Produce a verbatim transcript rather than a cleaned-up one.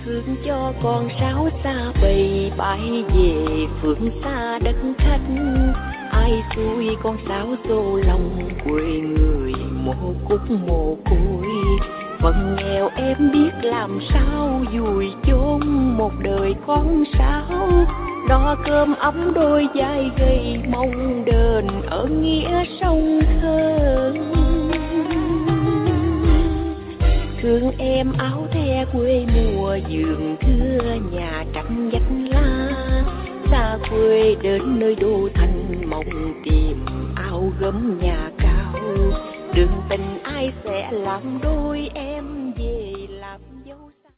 thương cho con sáo xa bầy bay về phương xa đất khách. Ai xui con sáo xô lòng quê người mồ cúc mồ côi. Phần nghèo em biết làm sao vùi chôn một đời con sáo. Lo cơm ấm đôi vai gầy mong đền ở nghĩa sông Thơ. Thương em áo the quê mùa vườn thưa nhà trắng vách lá. Xa quê đến nơi đô thành mong tìm áo gấm nhà cao. Đường tình ai sẽ làm đôi em